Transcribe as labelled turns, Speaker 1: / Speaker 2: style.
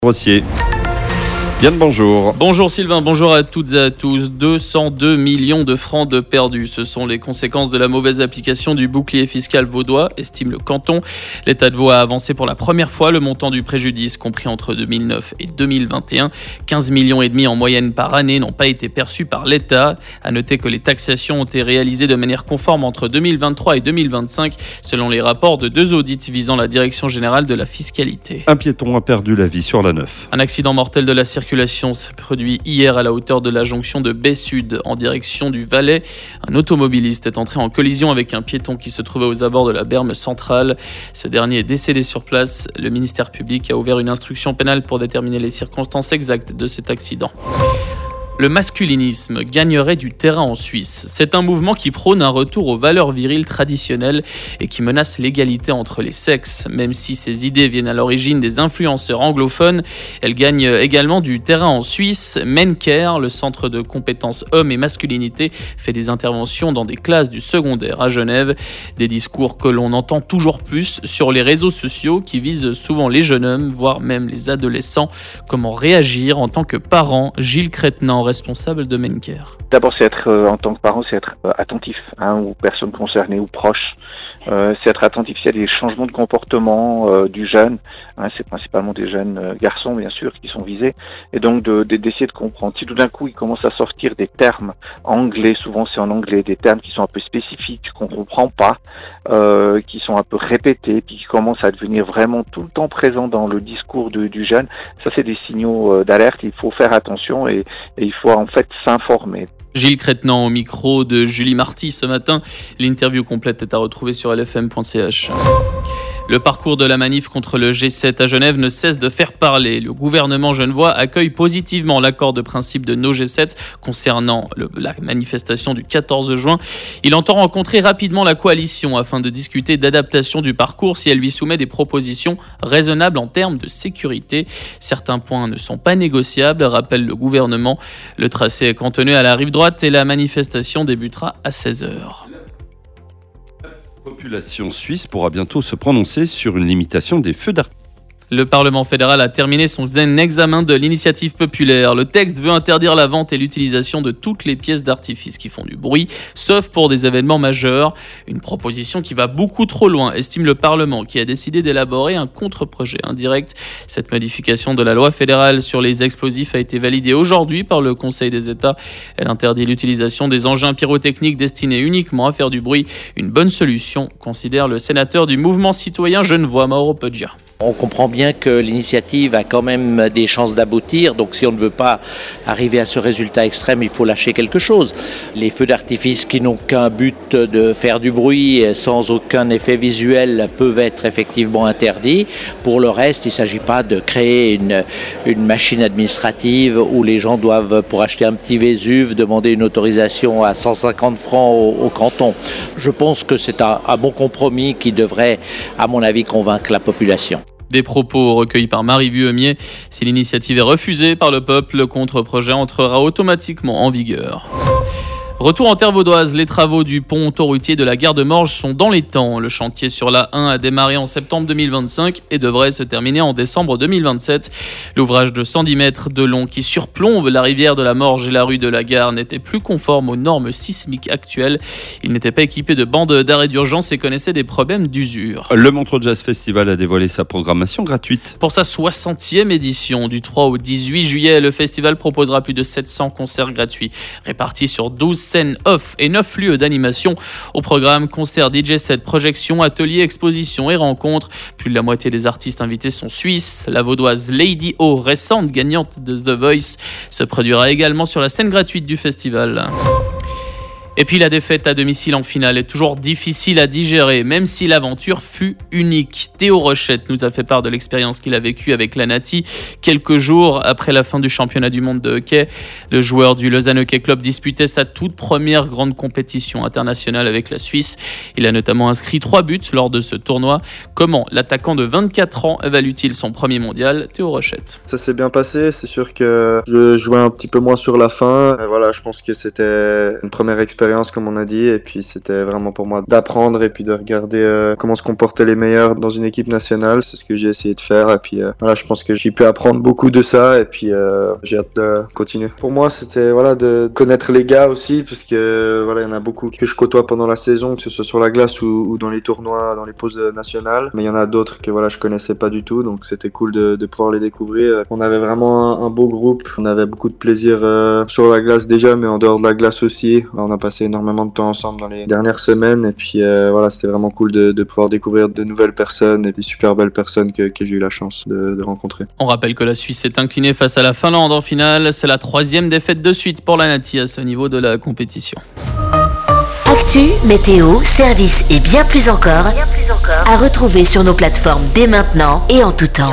Speaker 1: Rossier. Yann, bonjour.
Speaker 2: Bonjour Sylvain, bonjour à toutes et à tous. 202 millions de francs de perdus. Ce sont les conséquences de la mauvaise application du bouclier fiscal vaudois, estime le canton. L'État de Vaud a avancé pour la première fois le montant du préjudice, compris entre 2009 et 2021. 15,5 millions en moyenne par année n'ont pas été perçus par l'État. À noter que les taxations ont été réalisées de manière conforme entre 2023 et 2025, selon les rapports de 2 audits visant la Direction générale de la fiscalité.
Speaker 1: Un piéton a perdu la vie sur la 9.
Speaker 2: Un accident mortel de la circulation s'est produit hier à la hauteur de la jonction de Baie-Sud en direction du Valais. Un automobiliste est entré en collision avec un piéton qui se trouvait aux abords de la berme centrale. Ce dernier est décédé sur place. Le ministère public a ouvert une instruction pénale pour déterminer les circonstances exactes de cet accident. Le masculinisme gagnerait du terrain en Suisse. C'est un mouvement qui prône un retour aux valeurs viriles traditionnelles et qui menace l'égalité entre les sexes. Même si ces idées viennent à l'origine des influenceurs anglophones, elles gagnent également du terrain en Suisse. Mencare, le centre de compétences hommes et masculinité, fait des interventions dans des classes du secondaire à Genève. Des discours que l'on entend toujours plus sur les réseaux sociaux qui visent souvent les jeunes hommes, voire même les adolescents. Comment réagir en tant que parent? Gilles Crétenant, responsable de Mencare.
Speaker 3: D'abord, c'est être, en tant que parent, c'est être attentif aux personnes concernées ou proches. C'est être attentif s'il y a des changements de comportement du jeune. C'est principalement des jeunes garçons, bien sûr, qui sont visés. Et donc, d'essayer de comprendre. Si tout d'un coup, il commence à sortir des termes anglais, souvent c'est en anglais, des termes qui sont un peu spécifiques, qu'on comprend pas, qui sont un peu répétés, puis qui commencent à devenir vraiment tout le temps présents dans le discours du jeune, ça c'est des signaux d'alerte. Il faut faire attention et il faut en fait s'informer.
Speaker 2: Gilles Crétenant au micro de Julie Marty ce matin. L'interview complète est à retrouver sur lfm.ch. Le parcours de la manif contre le G7 à Genève ne cesse de faire parler. Le gouvernement genevois accueille positivement l'accord de principe de No G7 concernant la manifestation du 14 juin. Il entend rencontrer rapidement la coalition afin de discuter d'adaptation du parcours si elle lui soumet des propositions raisonnables en termes de sécurité. Certains points ne sont pas négociables, rappelle le gouvernement. Le tracé est cantonné à la rive droite et la manifestation débutera à 16h.
Speaker 1: La population suisse pourra bientôt se prononcer sur une limitation des feux d'artifice.
Speaker 2: Le Parlement fédéral a terminé son examen de l'initiative populaire. Le texte veut interdire la vente et l'utilisation de toutes les pièces d'artifice qui font du bruit, sauf pour des événements majeurs. Une proposition qui va beaucoup trop loin, estime le Parlement, qui a décidé d'élaborer un contre-projet indirect. Cette modification de la loi fédérale sur les explosifs a été validée aujourd'hui par le Conseil des États. Elle interdit l'utilisation des engins pyrotechniques destinés uniquement à faire du bruit. Une bonne solution, considère le sénateur du mouvement citoyen genevois, Mauro Poggia.
Speaker 4: On comprend bien que l'initiative a quand même des chances d'aboutir, donc si on ne veut pas arriver à ce résultat extrême, il faut lâcher quelque chose. Les feux d'artifice qui n'ont qu'un but de faire du bruit sans aucun effet visuel peuvent être effectivement interdits. Pour le reste, il ne s'agit pas de créer une machine administrative où les gens doivent, pour acheter un petit Vésuve, demander une autorisation à 150 francs au canton. Je pense que c'est un bon compromis qui devrait, à mon avis, convaincre la population.
Speaker 2: Des propos recueillis par Marie Vuemier. Si l'initiative est refusée par le peuple, le contre-projet entrera automatiquement en vigueur. Retour en terre vaudoise, les travaux du pont autoroutier de la gare de Morges sont dans les temps. Le chantier sur la 1 a démarré en septembre 2025 et devrait se terminer en décembre 2027. L'ouvrage de 110 mètres de long qui surplombe la rivière de la Morges et la rue de la Gare n'était plus conforme aux normes sismiques actuelles. Il n'était pas équipé de bandes d'arrêt d'urgence et connaissait des problèmes d'usure.
Speaker 1: Le Montreux Jazz Festival a dévoilé sa programmation gratuite.
Speaker 2: Pour sa 60e édition, du 3 au 18 juillet, le festival proposera plus de 700 concerts gratuits, répartis sur 12 scènes off et 9 lieux d'animation. Au programme, concerts, DJ set, projections, ateliers, expositions et rencontres. Plus de la moitié des artistes invités sont suisses. La vaudoise Lady O, récente gagnante de The Voice, se produira également sur la scène gratuite du festival. Et puis la défaite à domicile en finale est toujours difficile à digérer, même si l'aventure fut unique. Théo Rochette nous a fait part de l'expérience qu'il a vécue avec la Nati quelques jours après la fin du championnat du monde de hockey. Le joueur du Lausanne Hockey Club disputait sa toute première grande compétition internationale avec la Suisse. Il a notamment inscrit 3 buts lors de ce tournoi. Comment l'attaquant de 24 ans évalue-t-il son premier mondial? Théo Rochette.
Speaker 5: Ça s'est bien passé, c'est sûr que je jouais un petit peu moins sur la fin. Voilà, je pense que c'était une première expérience expérience comme on a dit, et puis c'était vraiment pour moi d'apprendre et puis de regarder comment se comportaient les meilleurs dans une équipe nationale. C'est ce que j'ai essayé de faire, et puis voilà, je pense que j'ai pu apprendre beaucoup de ça, et puis j'ai hâte de continuer. Pour moi, c'était voilà de connaître les gars aussi, parce que voilà, il y en a beaucoup que je côtoie pendant la saison, que ce soit sur la glace ou dans les tournois, dans les pauses nationales, mais il y en a d'autres que voilà, je connaissais pas du tout, donc c'était cool de pouvoir les découvrir. On avait vraiment un beau groupe, on avait beaucoup de plaisir sur la glace déjà, mais en dehors de la glace aussi. On a passé énormément de temps ensemble dans les dernières semaines, et puis voilà, c'était vraiment cool de pouvoir découvrir de nouvelles personnes et des super belles personnes que j'ai eu la chance de rencontrer.
Speaker 2: On rappelle que la Suisse s'est inclinée face à la Finlande en finale. C'est la 3e défaite de suite pour la Nati à ce niveau de la compétition.
Speaker 6: Actu, météo, services et bien plus encore à retrouver sur nos plateformes dès maintenant et en tout temps.